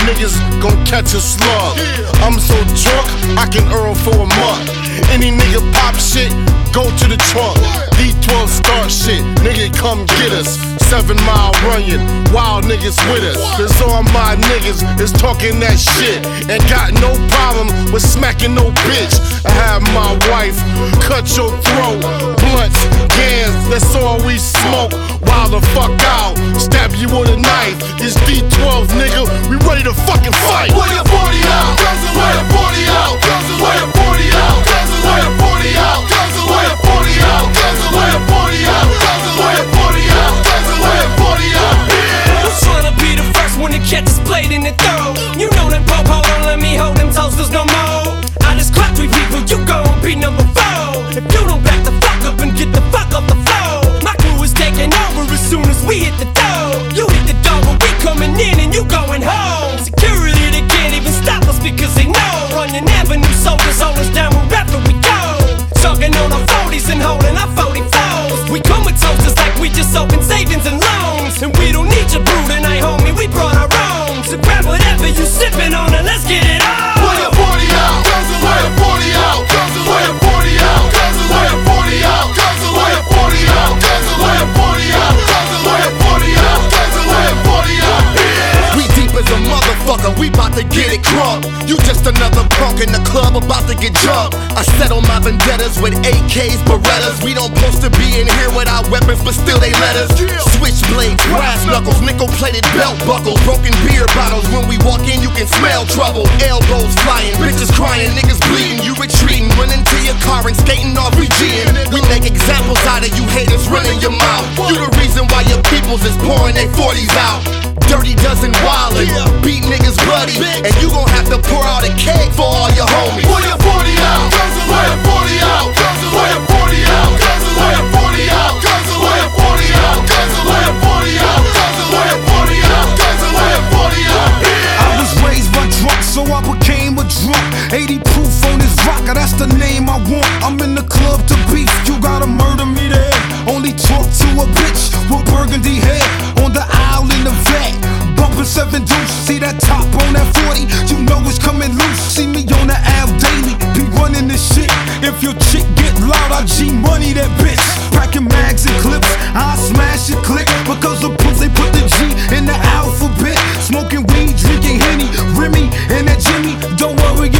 niggas gon' catch a slug. I'm so drunk, I can earn for a month. Any nigga pop shit, go to the trunk. D12 start shit, nigga come get us. 7 Mile Runyon, wild niggas with us. Cause all my niggas is talking that shit and got no problem with smacking no bitch. I have my wife cut your throat, blunts, cans, that's all we smoke. Wild the fuck out, stab you with a knife. It's D12 nigga, we ready to fucking fight. Where your 40 out? Where your 40 out? Where your 40 out? Where your 40 out? Where your 40 out? Where your 40 out? Where your 40 out? Where your 40 out? Who's tryna be the first one to catch this blade in the throat? You know them po-po don't let me hold them toasters no more. I just clock 3 people, you gon' be number 4. If you don't back the fuck up and get the fuck off the floor, my crew is taking over as soon as we hit the door. You hit the door, but we coming in and you going home. Security, they can't even stop us because they know Runyon Avenue soldiers hold us down wherever we go. Talking on our 40s and holding our 44s. We come with toasters like we just open savings and loans. And we don't need your brew tonight, homie, we brought our own. So grab whatever you sipping on and let's get it on. Where your 40 out? Where your 40 out? Where your 40 out? Where your 40 out? Where your 40 out? Where your 40 out? Where your 40 out? Where your 40 out? We deep as a motherfucker, we bout to get it crunk. You just another punk in the club about to get jumped. I settle my vendettas with AKs, Berettas. We don't supposed to be in here without weapons, but still they let us. Switchblades, brass knuckles, nickel-plated belt buckles, broken beer bottles. When we walk in, you can smell trouble. Elbows flying, bitches crying, niggas bleeding. You retreating, running to your car and skating off Regine. We make examples out of you haters running your mouth. You the reason why your peoples is pouring their 40s out. Dirty dozen wildin', beat niggas bloody, and you gon' have to pour out a cake for all your homies. Where your 40 out? Where your 40 out? Where your 40 out? Where your 40 out? Where your 40 out? Where your 40 out? Where your 40 out? Where your 40 out? I was raised by drunk, so I became a drunk. 80 proof on this rocker, that's the name I want. I'm in the club to beef, you gotta murder me there. Only talk to a bitch with burgundy hair. On the aisle in the vet, bumping 7 deuce. See that top on that 40, you know it's coming loose. See me on the Al daily, be running this shit. If your chick get loud, I G-money that bitch. Packing mags and clips, I smash it click. Because the pussy put the G in the alphabet. Smoking weed, drinking Henny, Remy, and that Jimmy. Don't worry,